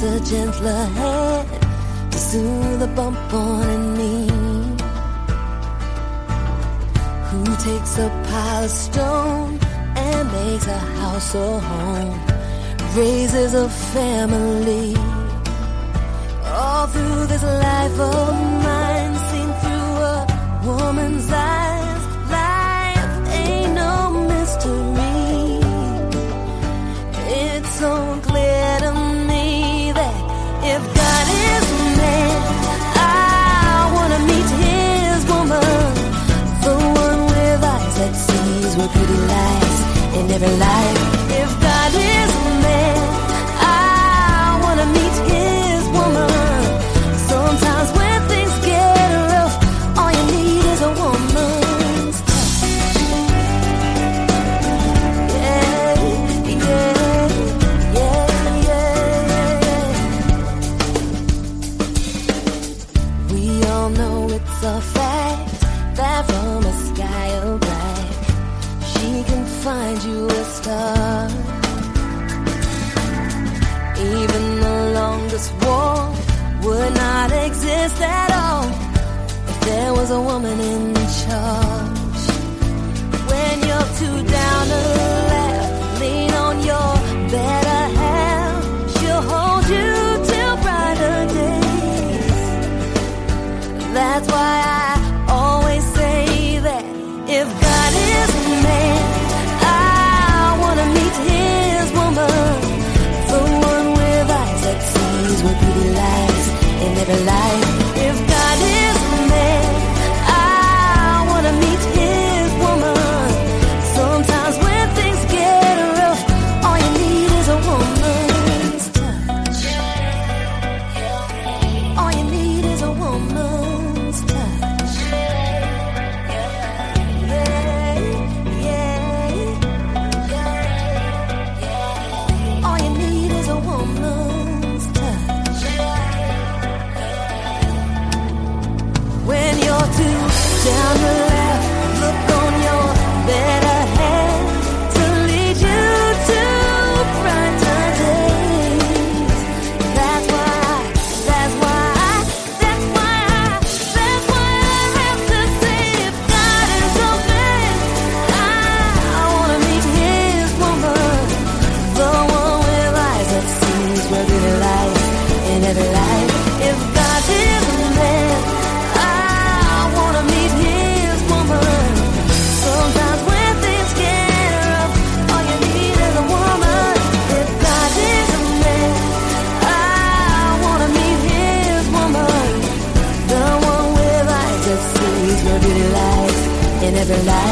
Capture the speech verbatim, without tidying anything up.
lends a gentler hand to soothe a bump on a knee. Who takes a pile of stone and makes a house a home, raises a family. All through this life of mine, seen through a woman's eyes, life ain't no mystery. It's so clear to me that if God is man, I wanna meet his woman, the one with eyes that sees where beauty lies in every life. If God is man, I wanna meet his woman. Sometimes when things get rough, all you need is a woman's touch. Yeah, yeah, yeah, yeah. We all know it's a fact that from a sky of black, she can find you a star. Even the longest war would not exist at all if there was a woman in charge. When you're too down to laugh, lean on your better half. She'll hold you till brighter days. That's why I always say that if God is man, I wanna meet his woman, the one with eyes that sees where beauty lies in every life. If God is man, I wanna meet his woman. Sometimes when things get rough, all you need is a woman's touch. All you need is a woman's touch. Yeah, yeah, yeah. All you need is a woman's touch. When you're too down to laugh, look on your better hand to lead you to brighter days. That's why, that's why, that's why, that's why I have to say, if God is a man, I wanna meet his woman, the one with eyes that sees where beauty lies in every life. If God is a man, I wanna meet his woman. Sometimes when things get rough, all you need is a woman. If God is a man, I wanna meet his woman, the one with eyes that sees where beauty lies in every life.